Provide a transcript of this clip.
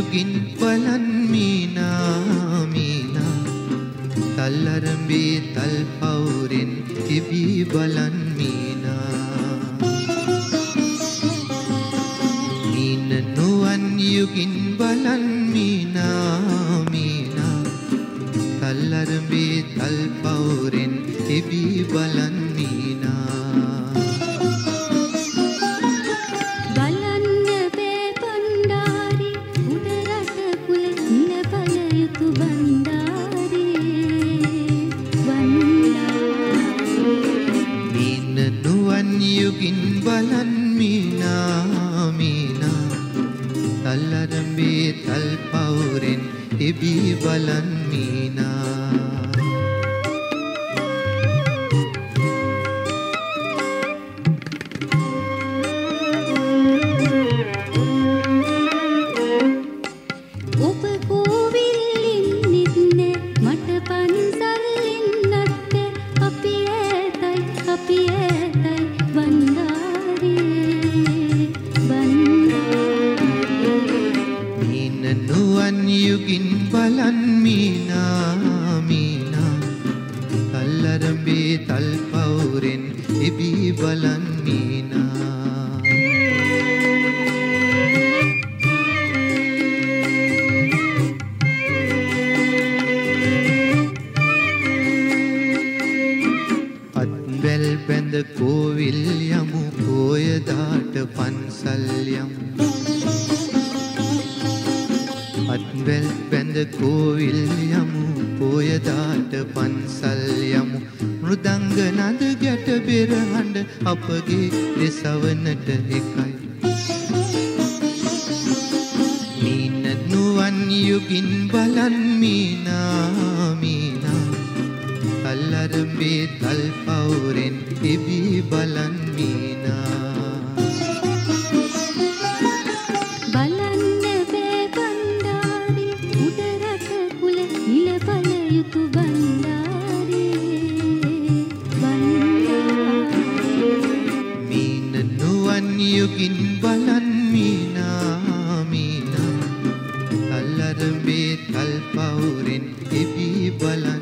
යුගින් බලන් මීනා මීනා තල්ලරඹේ තල් පවුරෙන් තිබී බලන් මීනා මීන නුවන් යුගින් බලන් මීනා මීනා තල්ලරඹේ තල් පවුරෙන් තිබී බලන් මීනා යුගින් බලන් මීනා මීනා තල්ලරඹේ තල් පවුරෙන් තිබී බලන් මීනා ඔබ කෝවිල්ලින් නිත්නේ මට පන්සල්ලින් නැත්ත අපි ඇතයි නුවන් යුගින් බලන් මීනා මීනා තල්ලරඹේ තල් පවුරෙන් තිබී බලන් මීනා අත්වැල් බැඳ කෝවිල් යමු පෝයදාට පන්සල් යමු අත්වැල් බැඳ කෝවිල් යමු පෝයදාට පන්සල් යමු මෘදංග නද ගැට බෙර හඬ අපගේ දෙසවනට එකයි මීන නුවන් යුගින් බලන් මීනා මීනා තල්ලරඹේ තල් පවුරෙන් තිබී බලන් මීනා මීන නුවන් යුගින් බලන් මීනා මීනා තල්ලරඹේ තල් පවුරෙන් තිබී බලන්